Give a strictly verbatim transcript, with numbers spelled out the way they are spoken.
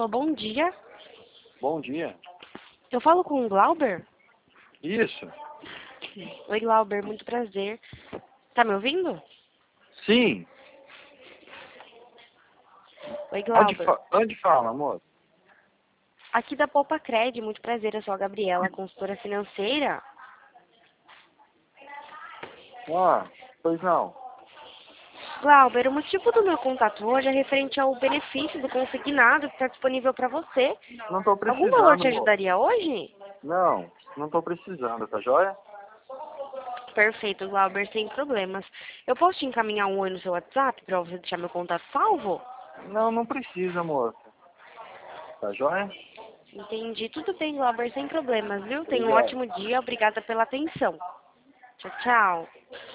Alô, bom dia. Bom dia. Eu falo com o Glauber? Isso. Oi, Glauber, muito prazer. Tá me ouvindo? Sim. Oi, Onde, Glauber. fa onde fala, amor? Aqui da Poupa Cred, muito prazer. Eu sou a Gabriela, consultora financeira. Ah, pois não. Glauber, o motivo do meu contato hoje é referente ao benefício do consignado que está disponível para você. Não tô Algum valor precisando, te amor. ajudaria hoje? Não, não tô precisando, tá joia? Perfeito, Glauber, sem problemas. Eu posso te encaminhar um oi no seu WhatsApp para você deixar meu contato salvo? Não, não precisa, moça. Tá joia? Entendi. Tudo bem, Glauber, sem problemas, viu? Tenha um Obrigado. ótimo dia. Obrigada pela atenção. Tchau, tchau.